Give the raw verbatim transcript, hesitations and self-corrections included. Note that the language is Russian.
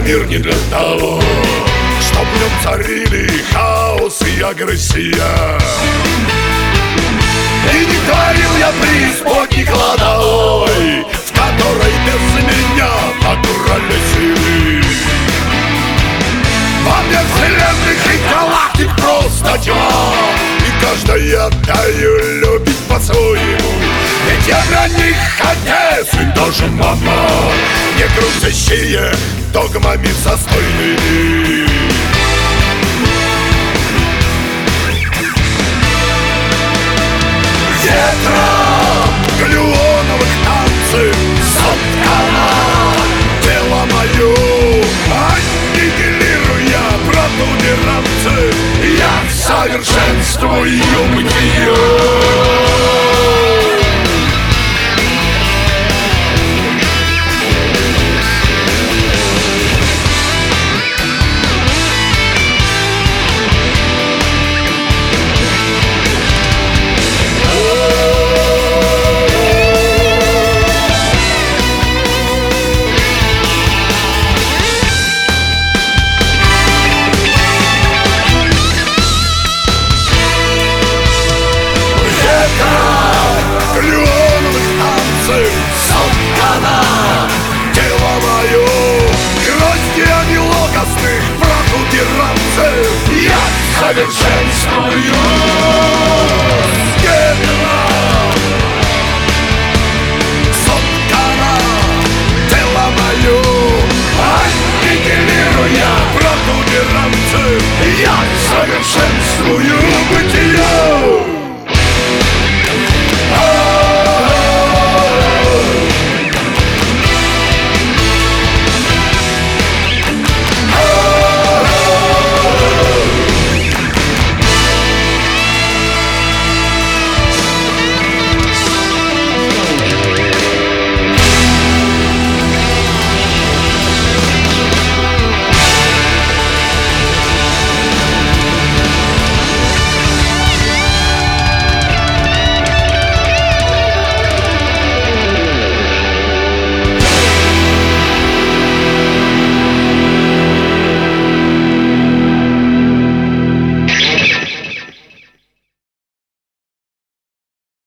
мир не для того, чтоб в нем царили хаос и агрессия. И не творил я преисподней кладовой, в которой без меня натуральной силы. Во мне вселенных и галактик просто тьма, и каждая даю любить по-своему. Ведь я для них отец и даже мама, не грузящие догмами застойными. Ветром галеоновых танцев соткано тело мое, аннигилируя протуберанцы, я совершенствую бытие. Галеоновых танцев соткано тело мое, гроздьями логостных протуберанцев я совершенствую.